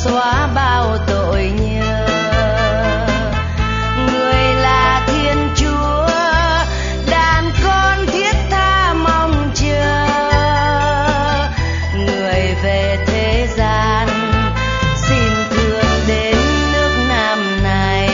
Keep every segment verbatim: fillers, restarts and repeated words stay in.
xóa bao tội nhơ. Người là Thiên Chúa, đàn con thiết tha mong chờ. Người về thế gian, xin thương đến nước Nam này.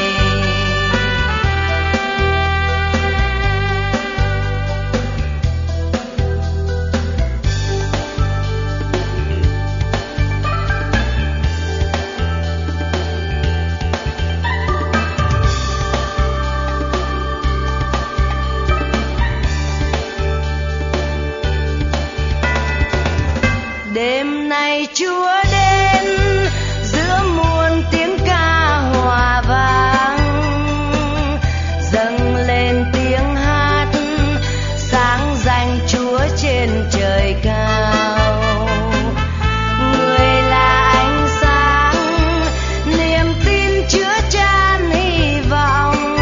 Đêm nay Chúa đến giữa muôn tiếng ca hòa vang, dâng lên tiếng hát sáng danh Chúa trên trời cao. Người là ánh sáng, niềm tin chứa chan hy vọng,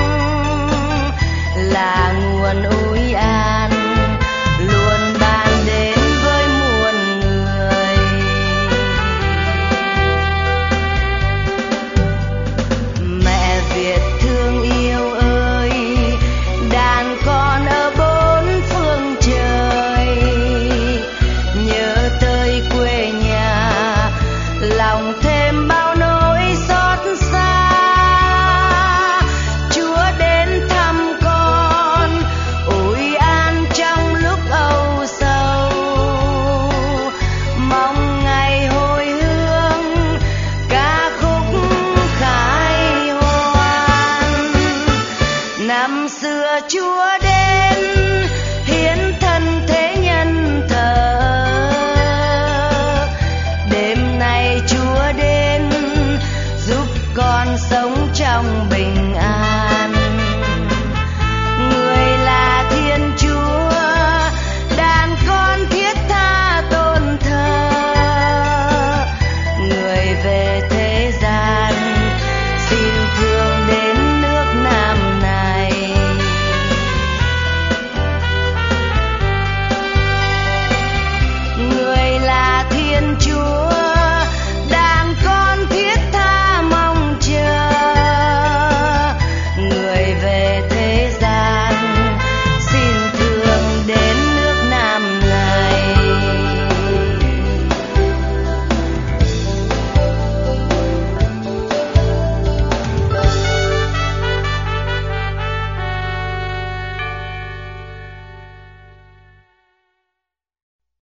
là nguồn ủi an luôn ban đến với muôn người. Mẹ Việt thương yêu ơi, đàn con ở bốn phương trời, nhớ tới quê nhà lòng thêm bao nỗi xót xa. Chúa đến thăm con, ủi an trong lúc âu sầu, mong ngày hồi hương ca khúc khai hoan. Năm xưa Chúa đến hiến thân thế nhân thờ, đêm nay Chúa đến giúp con sống trong bể